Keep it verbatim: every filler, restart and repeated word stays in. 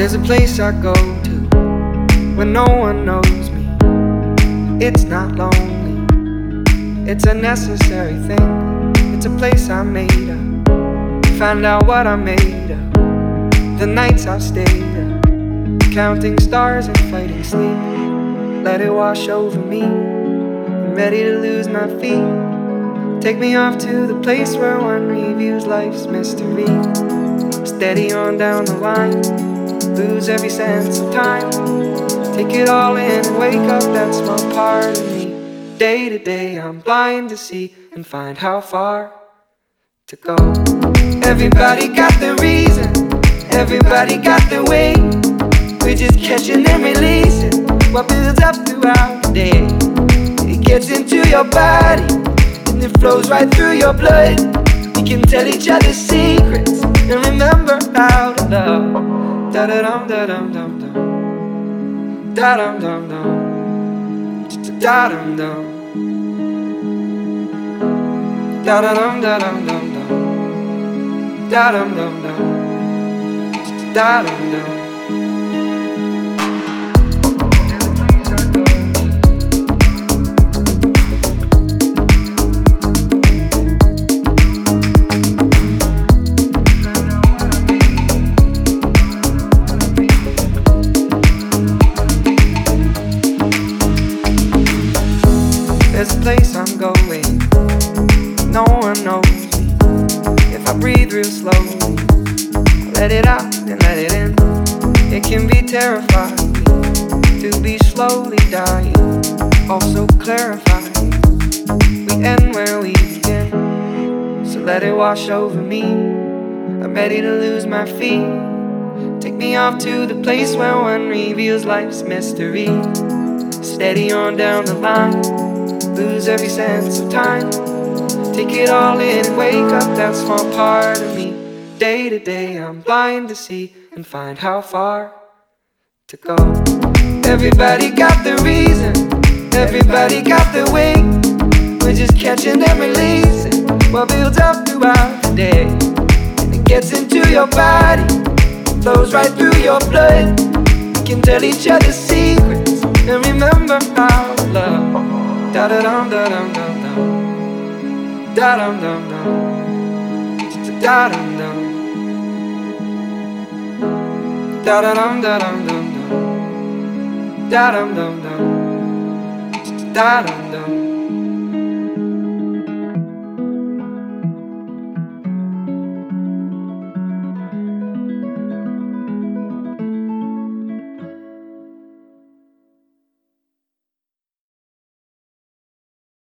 There's a place I go to when no one knows me. It's not lonely, it's a necessary thing. It's a place I made up, find out what I made of. The nights I've stayed up, counting stars and fighting sleep. Let it wash over me, I'm ready to lose my feet. Take me off to the place where one reviews life's mystery. Steady on down the line, lose every sense of time. Take it all in and wake up that small part of me. Day to day I'm blind to see and find how far to go. Everybody got their reason, everybody got their way. We're just catching and releasing what builds up throughout the day. It gets into your body and it flows right through your blood. We can tell each other secrets and remember how to love. Da da dum da dum dum dum, da dum dum dum, da dum dum, da da dum da dum dum dum, da dum dum dum, da dum dum. There's a place I'm going, no one knows me. If I breathe real slowly, let it out and let it in. It can be terrifying to be slowly dying, also clarifying. We end where we begin, so let it wash over me. I'm ready to lose my feet. Take me off to the place where one reveals life's mystery. Steady on down the line, lose every sense of time. Take it all in and wake up that small part of me. Day to day I'm blind to see and find how far to go. Everybody got their reason, everybody got their way. We're just catching and releasing what builds up throughout the day. And it gets into your body, flows right through your blood. We can tell each other secrets and remember how to love. Da da dum da dum dum dum, da dum dum dum, da dum dum, da da dum da dum dum dum, da dum dum dum, da dum dum.